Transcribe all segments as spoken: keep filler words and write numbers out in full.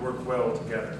work well together.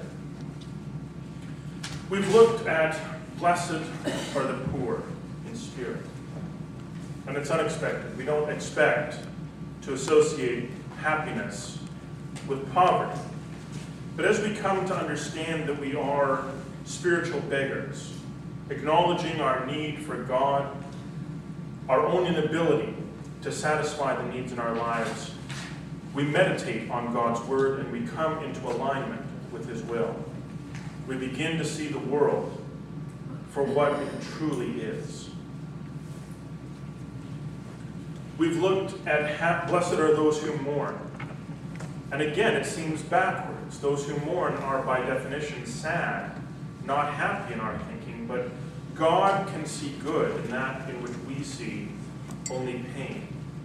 We've looked at blessed are the poor in spirit. And it's unexpected. We don't expect to associate happiness with poverty. But as we come to understand that we are spiritual beggars, acknowledging our need for God, our own inability to satisfy the needs in our lives, we meditate on God's word and we come into alignment with his will. We begin to see the world for what it truly is. We've looked at ha- blessed are those who mourn. And again, it seems backwards. Those who mourn are by definition sad, not happy in our thinking, but God can see good in that in which we see only pain.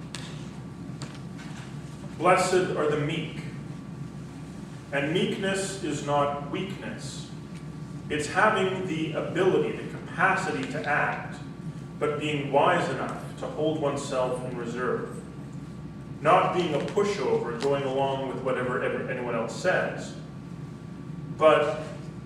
Blessed are the meek. And meekness is not weakness. It's having the ability, the capacity to act, but being wise enough to hold oneself in reserve. Not being a pushover, going along with whatever anyone else says, but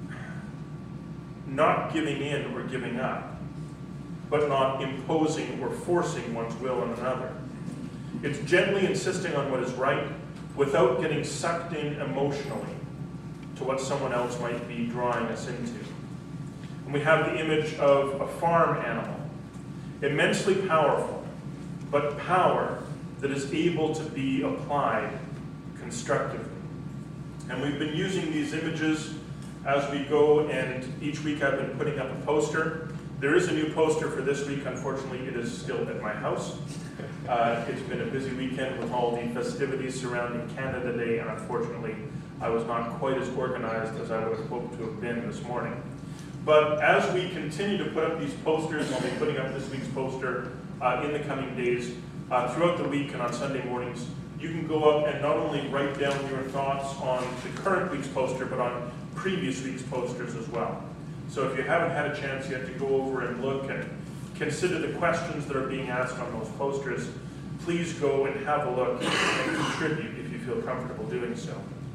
not giving in or giving up, but not imposing or forcing one's will on another. It's gently insisting on what is right without getting sucked in emotionally to what someone else might be drawing us into. And we have the image of a farm animal, immensely powerful, but power that is able to be applied constructively. And we've been using these images as we go, and each week I've been putting up a poster. There is a new poster for this week. Unfortunately, it is still at my house. Uh, it's been a busy weekend with all the festivities surrounding Canada Day, and unfortunately, I was not quite as organized as I would have hoped to have been this morning. But as we continue to put up these posters, I'll be putting up this week's poster uh, in the coming days, uh, throughout the week and on Sunday mornings, you can go up and not only write down your thoughts on the current week's poster, but on previous week's posters as well. So if you haven't had a chance yet to go over and look and consider the questions that are being asked on those posters, please go and have a look and contribute if you feel comfortable doing so.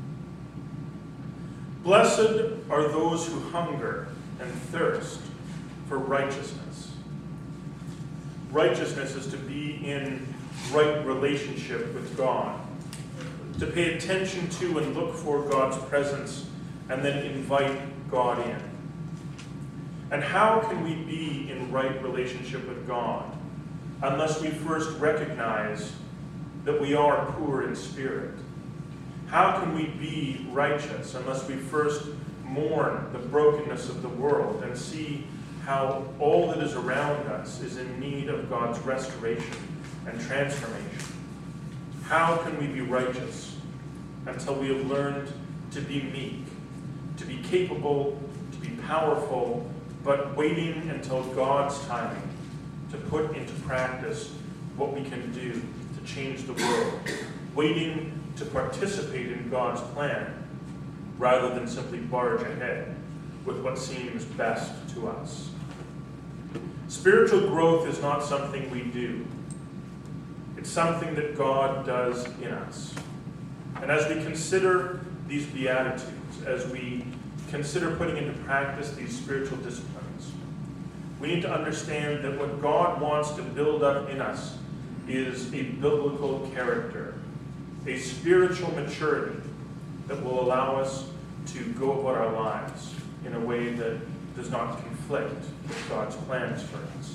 Blessed are those who hunger and thirst for righteousness. Righteousness is to be in right relationship with God, to pay attention to and look for God's presence, and then invite God in. And how can we be in right relationship with God unless we first recognize that we are poor in spirit? How can we be righteous unless we first mourn the brokenness of the world and see how all that is around us is in need of God's restoration and transformation? How can we be righteous until we have learned to be meek, to be capable, to be powerful, but waiting until God's timing to put into practice what we can do to change the world, waiting to participate in God's plan rather than simply barge ahead with what seems best to us. Spiritual growth is not something we do. It's something that God does in us. And as we consider these Beatitudes, as we consider putting into practice these spiritual disciplines, we need to understand that what God wants to build up in us is a biblical character, a spiritual maturity that will allow us to go about our lives in a way that does not conflict with God's plans for us.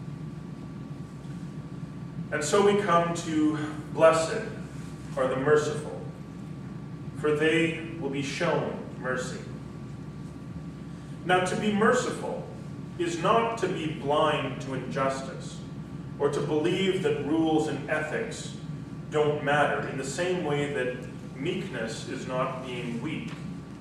And so we come to blessed are the merciful, for they will be shown mercy. Now, to be merciful is not to be blind to injustice or to believe that rules and ethics don't matter in the same way that meekness is not being weak.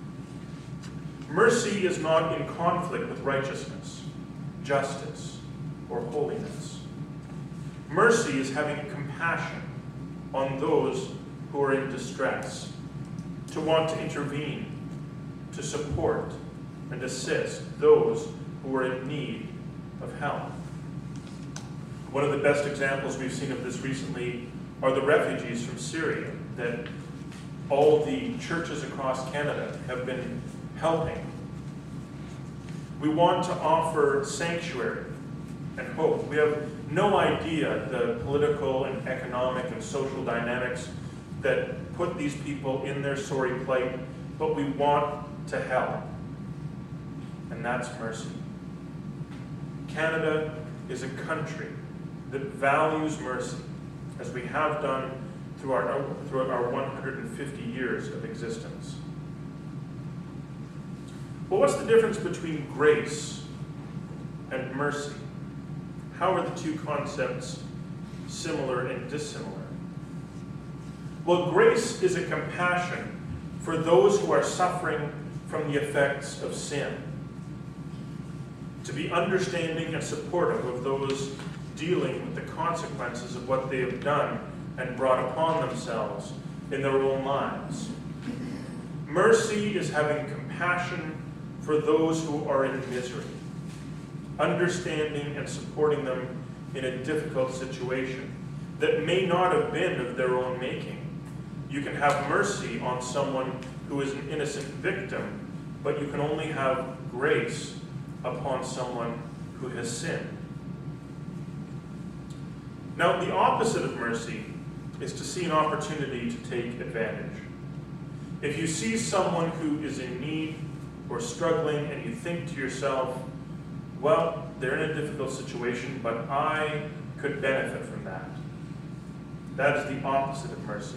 Mercy is not in conflict with righteousness, justice, or holiness. Mercy is having compassion on those who are in distress, to want to intervene, to support and assist those who are in need of help. One of the best examples we've seen of this recently are the refugees from Syria that all the churches across Canada have been helping. We want to offer sanctuary and hope. We have no idea the political and economic and social dynamics that put these people in their sorry plight, but we want to help. And that's mercy. Canada is a country that values mercy, as we have done through our, throughout our one hundred fifty years of existence. Well, what's the difference between grace and mercy? How are the two concepts similar and dissimilar? Well, grace is a compassion for those who are suffering from the effects of sin. To be understanding and supportive of those dealing with the consequences of what they have done and brought upon themselves in their own lives. Mercy is having compassion for those who are in misery, understanding and supporting them in a difficult situation that may not have been of their own making. You can have mercy on someone who is an innocent victim, but you can only have grace upon someone who has sinned. Now, the opposite of mercy is to see an opportunity to take advantage. If you see someone who is in need or struggling and you think to yourself, well, they're in a difficult situation, but I could benefit from that. That is the opposite of mercy.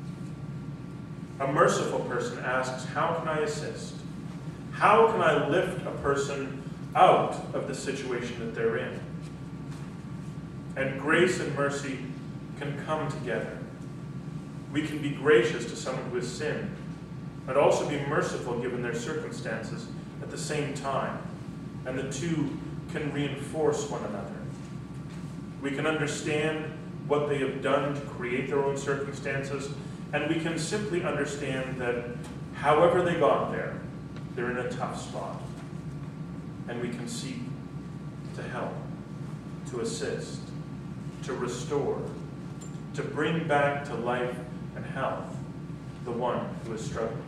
A merciful person asks, how can I assist? How can I lift a person out of the situation that they're in? And grace and mercy can come together. We can be gracious to someone who has sinned, but also be merciful given their circumstances at the same time. And the two can reinforce one another. We can understand what they have done to create their own circumstances, and we can simply understand that however they got there, they're in a tough spot. And we can seek to help, to assist, to restore, to bring back to life and health the one who is struggling.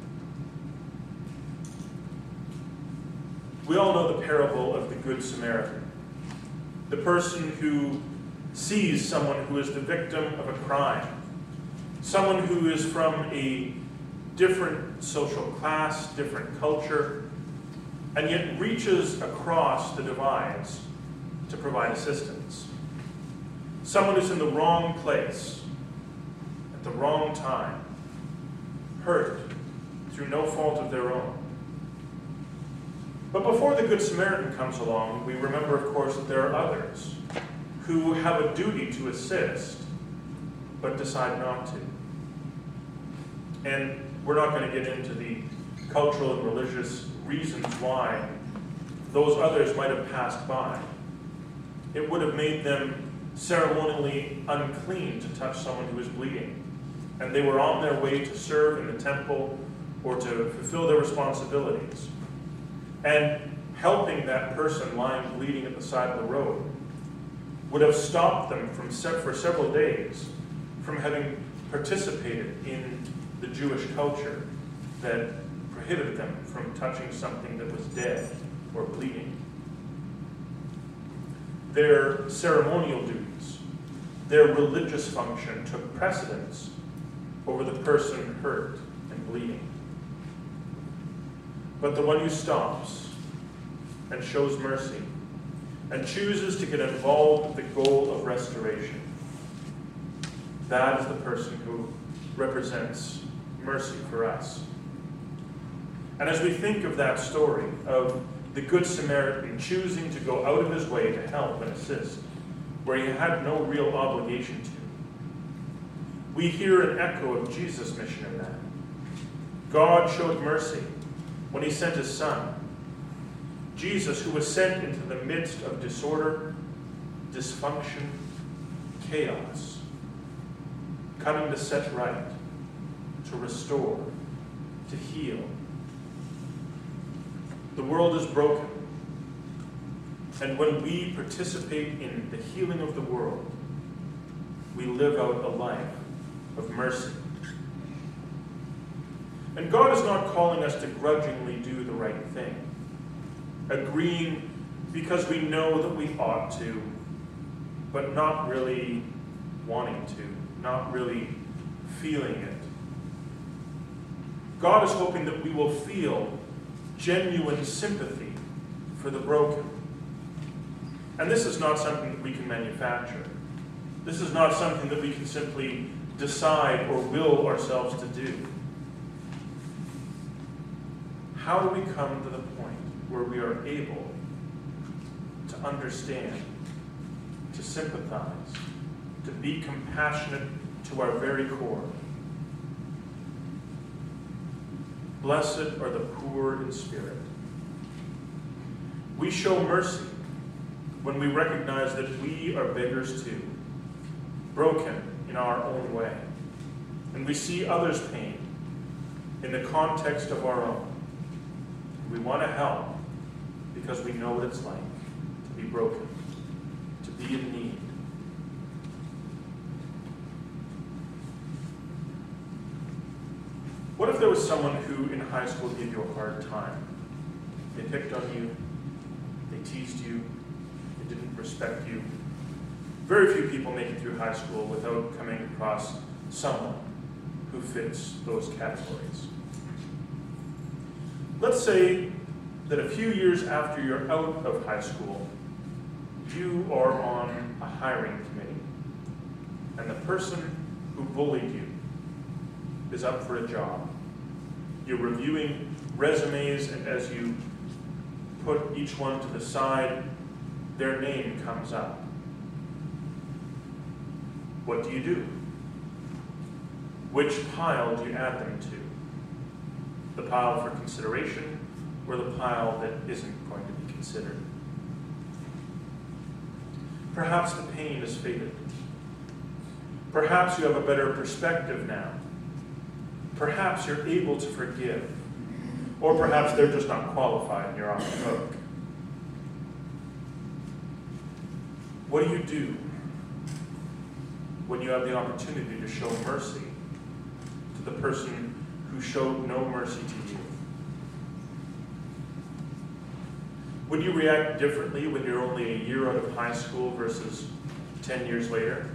We all know the parable of the Good Samaritan, the person who sees someone who is the victim of a crime, someone who is from a different social class, different culture, and yet reaches across the divides to provide assistance. Someone who's in the wrong place at the wrong time, hurt through no fault of their own. But before the Good Samaritan comes along, we remember, of course, that there are others who have a duty to assist, but decide not to. And we're not going to get into the cultural and religious reasons why those others might have passed by. It would have made them ceremonially unclean to touch someone who was bleeding. And they were on their way to serve in the temple or to fulfill their responsibilities. And helping that person lying bleeding at the side of the road would have stopped them from se- for several days from having participated in the Jewish culture that prohibited them from touching something that was dead or bleeding. Their ceremonial duties, their religious function took precedence over the person hurt and bleeding. But the one who stops and shows mercy and chooses to get involved with the goal of restoration, that is the person who represents mercy for us. And as we think of that story of the Good Samaritan choosing to go out of his way to help and assist, where he had no real obligation to, we hear an echo of Jesus' mission in that. God showed mercy when he sent his Son. Jesus, who was sent into the midst of disorder, dysfunction, chaos, coming to set right, to restore, to heal. The world is broken, and when we participate in the healing of the world, we live out a life of mercy. And God is not calling us to grudgingly do the right thing, agreeing because we know that we ought to, but not really wanting to, not really feeling it. God is hoping that we will feel genuine sympathy for the broken. And this is not something that we can manufacture. This is not something that we can simply decide or will ourselves to do. How do we come to the point where we are able to understand, to sympathize, to be compassionate to our very core? Blessed are the poor in spirit. We show mercy when we recognize that we are beggars too, broken in our own way, and we see others' pain in the context of our own. We want to help because we know what it's like to be broken, to be in need. What if there was someone who in high school gave you a hard time? They picked on you, they teased you, they didn't respect you. Very few people make it through high school without coming across someone who fits those categories. Let's say that a few years after you're out of high school, you are on a hiring committee, and the person who bullied you is up for a job. You're reviewing resumes, and as you put each one to the side, their name comes up. What do you do? Which pile do you add them to? The pile for consideration, or the pile that isn't going to be considered? Perhaps the pain is faded. Perhaps you have a better perspective now. Perhaps you're able to forgive. Or perhaps they're just not qualified and you're off the hook. What do you do when you have the opportunity to show mercy to the person who showed no mercy to you? Would you react differently when you're only a year out of high school versus ten years later?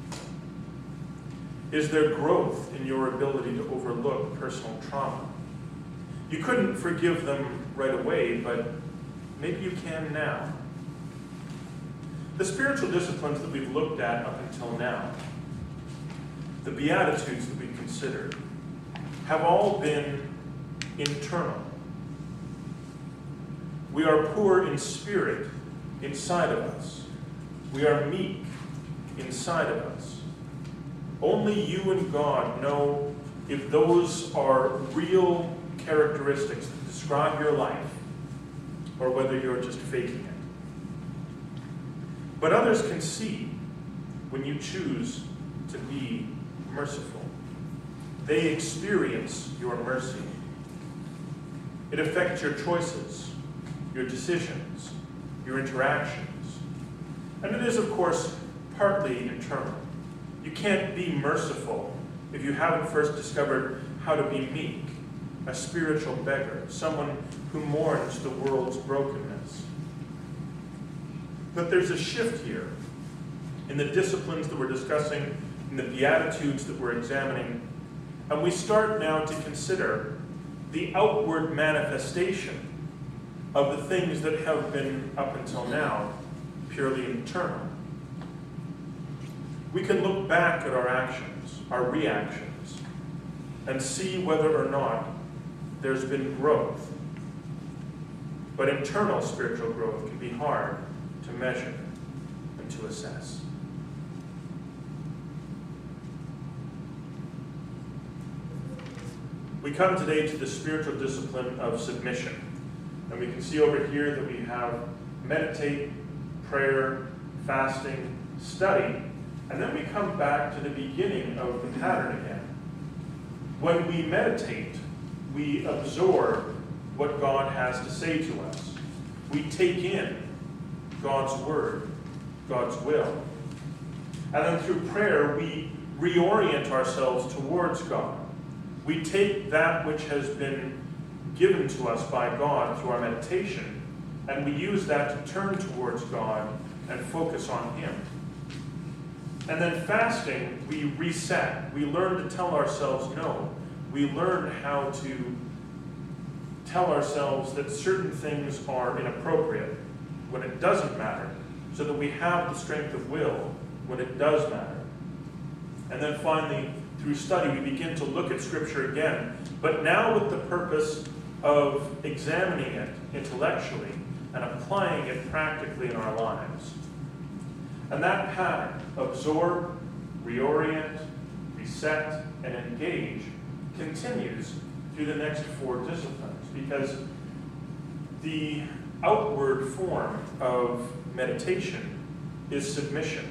Is there growth in your ability to overlook personal trauma? You couldn't forgive them right away, but maybe you can now. The spiritual disciplines that we've looked at up until now, the Beatitudes that we've considered, have all been internal. We are poor in spirit inside of us. We are meek inside of us. Only you and God know if those are real characteristics that describe your life, or whether you're just faking it. But others can see when you choose to be merciful. They experience your mercy. It affects your choices, your decisions, your interactions. And it is, of course, partly internal. You can't be merciful if you haven't first discovered how to be meek, a spiritual beggar, someone who mourns the world's brokenness. But there's a shift here in the disciplines that we're discussing, in the Beatitudes that we're examining, and we start now to consider the outward manifestation of the things that have been, up until now, purely internal. We can look back at our actions, our reactions, and see whether or not there's been growth. But internal spiritual growth can be hard to measure and to assess. We come today to the spiritual discipline of submission. And we can see over here that we have meditate, prayer, fasting, study, and then we come back to the beginning of the pattern again. When we meditate, we absorb what God has to say to us. We take in God's word, God's will. And then through prayer, we reorient ourselves towards God. We take that which has been given to us by God through our meditation, and we use that to turn towards God and focus on Him. And then fasting, we reset. We learn to tell ourselves no. We learn how to tell ourselves that certain things are inappropriate when it doesn't matter, so that we have the strength of will when it does matter. And then finally, through study, we begin to look at Scripture again, but now with the purpose of examining it intellectually and applying it practically in our lives. And that pattern, absorb, reorient, reset, and engage, continues through the next four disciplines, because the outward form of meditation is submission.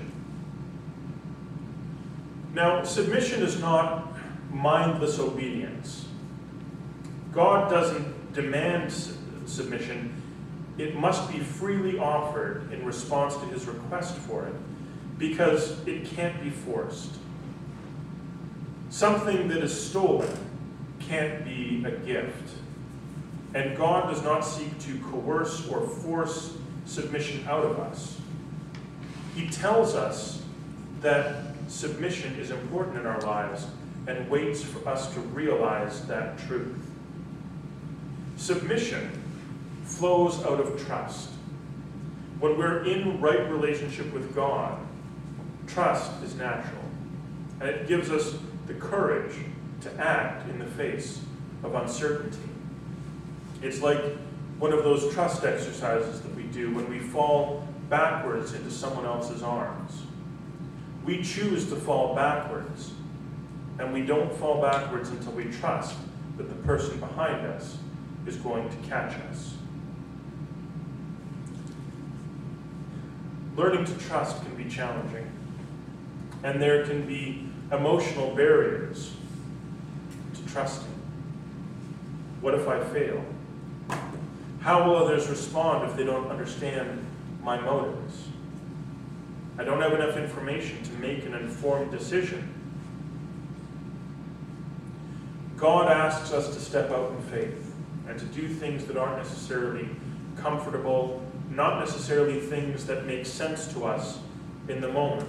Now, submission is not mindless obedience. God doesn't demand submission. It must be freely offered in response to His request for it, because it can't be forced. Something that is stolen can't be a gift. And God does not seek to coerce or force submission out of us. He tells us that submission is important in our lives and waits for us to realize that truth. Submission flows out of trust. When we're in right relationship with God, trust is natural, and it gives us the courage to act in the face of uncertainty. It's like one of those trust exercises that we do when we fall backwards into someone else's arms. We choose to fall backwards, and we don't fall backwards until we trust that the person behind us is going to catch us. Learning to trust can be challenging, and there can be emotional barriers to trusting. What if I fail? How will others respond if they don't understand my motives? I don't have enough information to make an informed decision. God asks us to step out in faith and to do things that aren't necessarily comfortable, not necessarily things that make sense to us in the moment.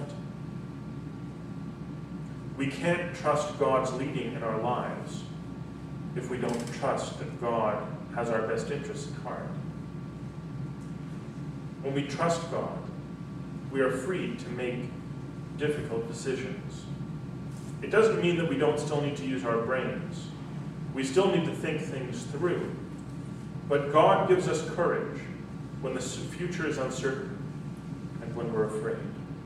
We can't trust God's leading in our lives if we don't trust that God has our best interests at heart. When we trust God, we are free to make difficult decisions. It doesn't mean that we don't still need to use our brains. We still need to think things through. But God gives us courage when the future is uncertain and when we're afraid.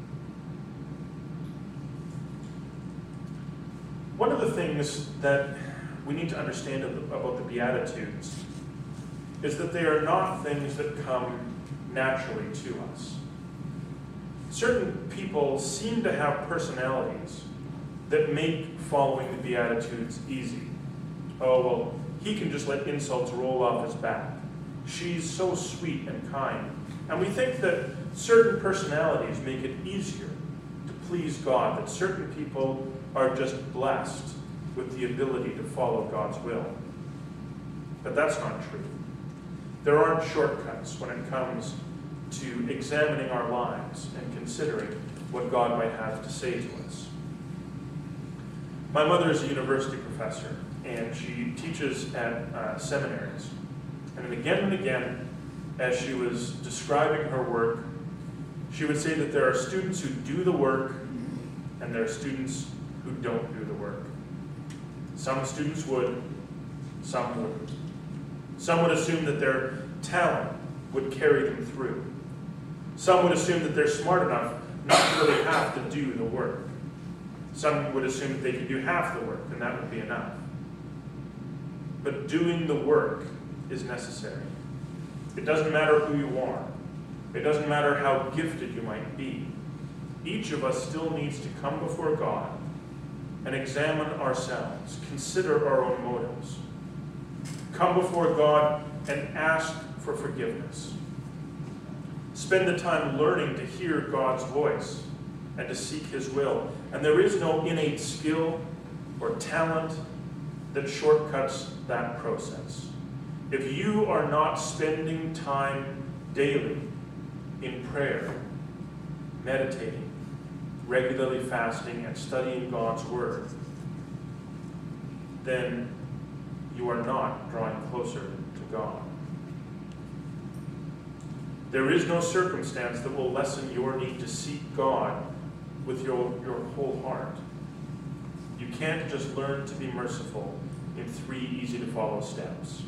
One of the things that we need to understand about the Beatitudes is that they are not things that come naturally to us. Certain people seem to have personalities that make following the Beatitudes easy. Oh, well, he can just let insults roll off his back. She's so sweet and kind. And we think that certain personalities make it easier to please God, that certain people are just blessed with the ability to follow God's will. But that's not true. There aren't shortcuts when it comes to examining our lives and considering what God might have to say to us. My mother is a university professor, and she teaches at uh, seminaries. And again and again, as she was describing her work, she would say that there are students who do the work, and there are students who don't do the work. Some students would, some wouldn't. Some would assume that their talent would carry them through. Some would assume that they're smart enough not to really have to do the work. Some would assume that they could do half the work, and that would be enough. But doing the work is necessary. It doesn't matter who you are. It doesn't matter how gifted you might be. Each of us still needs to come before God and examine ourselves, consider our own motives. Come before God and ask for forgiveness. Spend the time learning to hear God's voice and to seek His will. And there is no innate skill or talent that shortcuts that process. If you are not spending time daily in prayer, meditating, regularly fasting, and studying God's Word, then you are not drawing closer to God. There is no circumstance that will lessen your need to seek God with your, your whole heart. You can't just learn to be merciful in three easy-to-follow steps.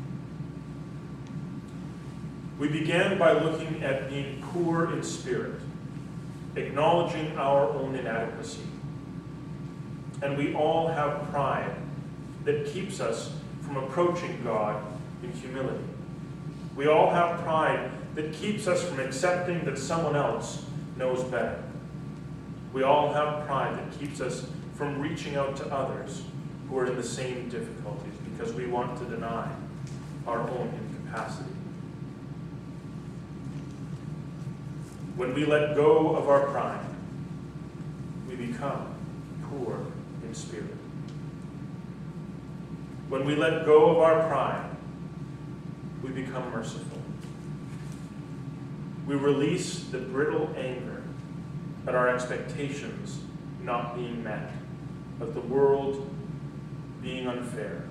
We began by looking at being poor in spirit, acknowledging our own inadequacy. And we all have pride that keeps us from approaching God in humility. We all have pride that keeps us from accepting that someone else knows better. We all have pride that keeps us from reaching out to others who are in the same difficulties because we want to deny our own incapacity. When we let go of our pride, we become poor in spirit. When we let go of our pride, we become merciful. We release the brittle anger at our expectations not being met, of the world being unfair.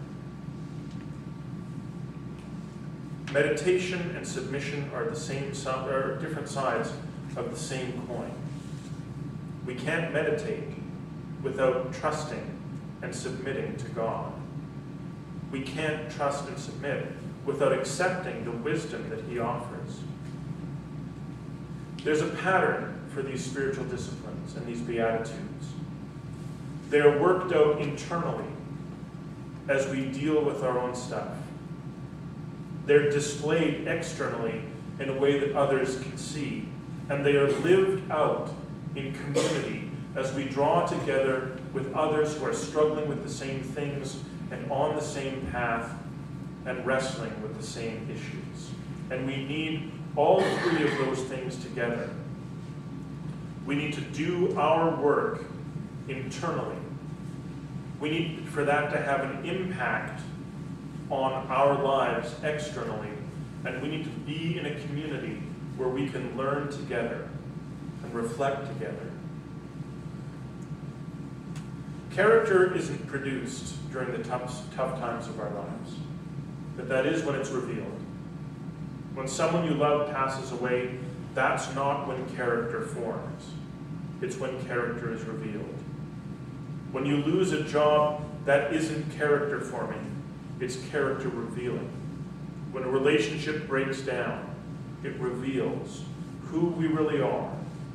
Meditation and submission are the same, are different sides of the same coin. We can't meditate without trusting and submitting to God. We can't trust and submit without accepting the wisdom that He offers. There's a pattern for these spiritual disciplines and these beatitudes. They are worked out internally as we deal with our own stuff. They're displayed externally in a way that others can see, and they are lived out in community as we draw together with others who are struggling with the same things and on the same path and wrestling with the same issues. And we need all three of those things together. We need to do our work internally. We need for that to have an impact on our lives externally, and we need to be in a community where we can learn together and reflect together. Character isn't produced during the tough, tough times of our lives, but that is when it's revealed. When someone you love passes away, that's not when character forms. It's when character is revealed. When you lose a job, that isn't character forming, it's character revealing. When a relationship breaks down, it reveals who we really are.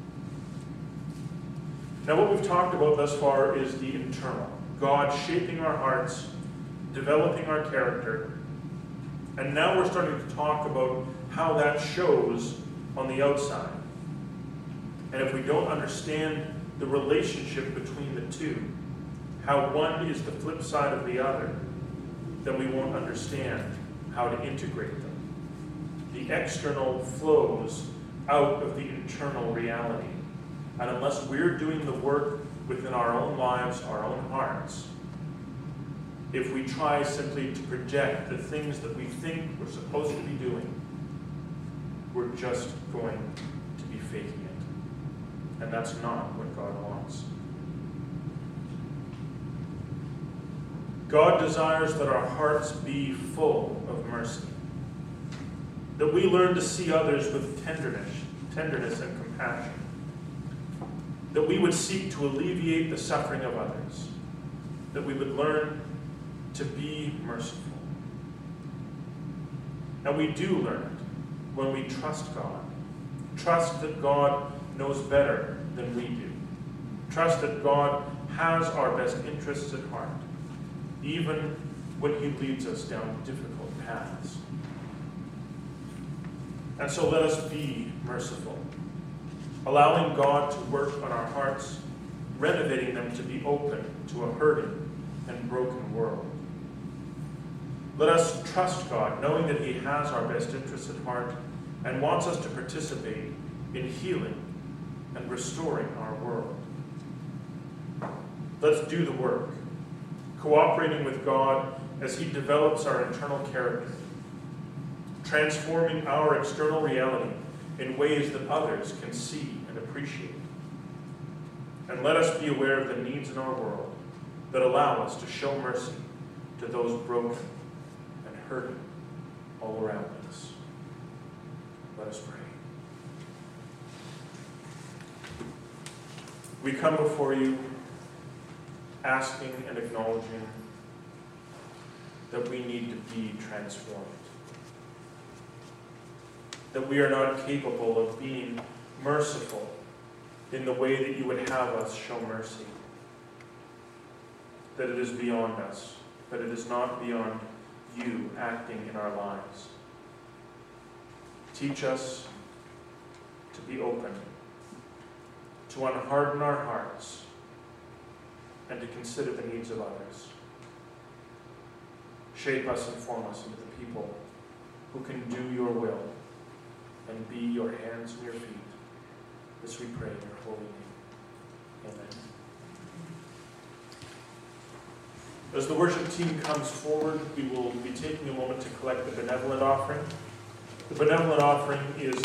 Now, what we've talked about thus far is the internal. God shaping our hearts, developing our character, and now we're starting to talk about how that shows on the outside. And if we don't understand the relationship between the two, how one is the flip side of the other, then we won't understand how to integrate them. The external flows out of the internal reality. And unless we're doing the work within our own lives, our own hearts, if we try simply to project the things that we think we're supposed to be doing, we're just going to be faking it. And that's not what God wants. God desires that our hearts be full of mercy, that we learn to see others with tenderness, tenderness and compassion, that we would seek to alleviate the suffering of others, that we would learn to be merciful. And we do learn it when we trust God. Trust that God knows better than we do. Trust that God has our best interests at heart, even when He leads us down difficult paths. And so let us be merciful, allowing God to work on our hearts, renovating them to be open to a hurting and broken world. Let us trust God, knowing that He has our best interests at heart and wants us to participate in healing and restoring our world. Let's do the work, cooperating with God as he develops our internal character, transforming our external reality in ways that others can see and appreciate. And let us be aware of the needs in our world that allow us to show mercy to those broken and hurting all around us. Let us pray. We come before you asking and acknowledging that we need to be transformed. That we are not capable of being merciful in the way that you would have us show mercy. That it is beyond us, that it is not beyond you acting in our lives. Teach us to be open, to unharden our hearts, and to consider the needs of others. Shape us and form us into the people who can do your will and be your hands and your feet. This we pray in your holy name. Amen. As the worship team comes forward, we will be taking a moment to collect the benevolent offering. The benevolent offering is